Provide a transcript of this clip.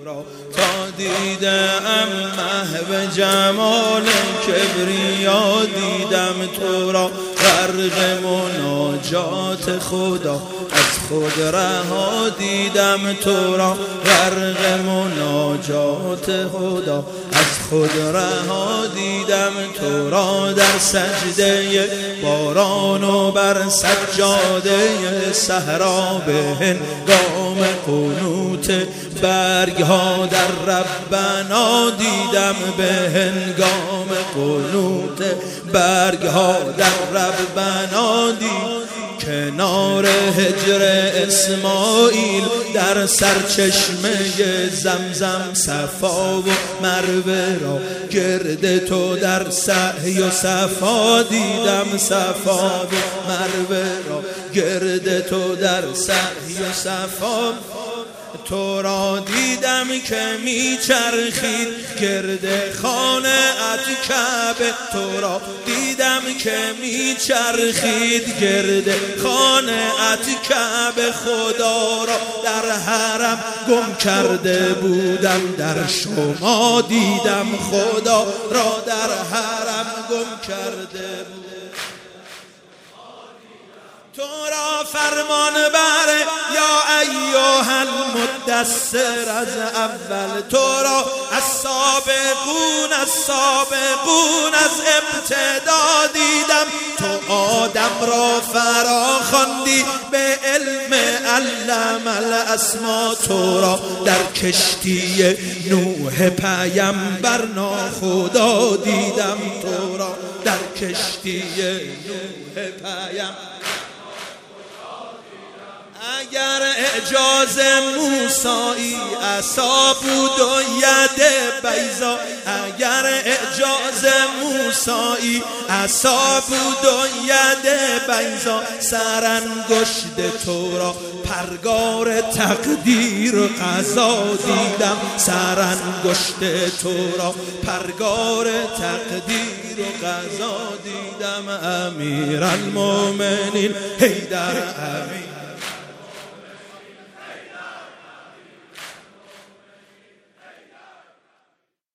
را تا دیدم محو جمال کبریا دیدم تو را غرق مناجات خدا از خود رها دیدم تو را غرق مناجات خدا از خود رها دیدم تو را در سجده باران و بر سجاده صحرا به هنگام قنوت برگ ها در ربنا دیدم به هنگام قنوت برگ ها در ربنا دیدم کنار هجر اسماعیل در سرچشمه زمزم صفا و مروه را گرد تو در سعی و صفا دیدم صفا و مروه را گرد تو در سعی و صفا تو را دیدم که میچرخید گرد خانه ات کعبه تو را دیدم که میچرخید گرد خانه ات کعبه خدا را در حرم گم کرده بودم در شما دیدم خدا را در حرم گم کرده بودم تو را فرمان بره یا ایها المدثر از اول تو را از سابقون از ابتدا دیدم تو آدم را فرا خواندی به علم علم الاسما تو را در کشتی نوح پیمبر ناخدا دیدم تو را در کشتی نوح پیمبر اگر اعجاز موسیٰ عصا بود و ید بیضا اگر اعجاز موسیٰ عصا بود و ید بیضا سرانگشت تو را پرگار تقدیر و قضا دیدم سرانگشت تو را پرگار تقدیر و قضا دیدم امیرالمومنین حیدر امین